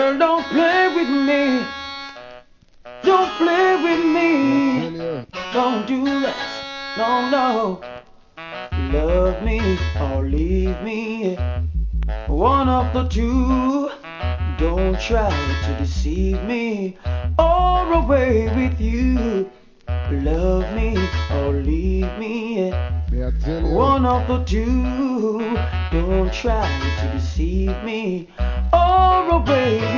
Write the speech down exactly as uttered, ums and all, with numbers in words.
Girl, don't play with me. Don't play with me. Don't do that. No, no. Love me or leave me. One of the two. Don't try to deceive me or away with you. Love me or leave me. One of the two. Don't try to deceive me or away